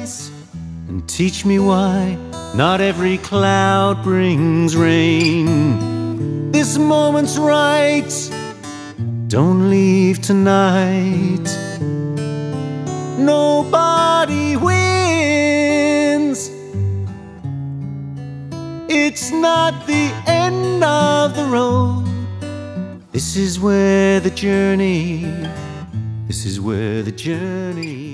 skies and teach me why not every cloud brings rain. This moment's right, don't leave tonight. Nobody wins. It's not the end of the road. This is where the journey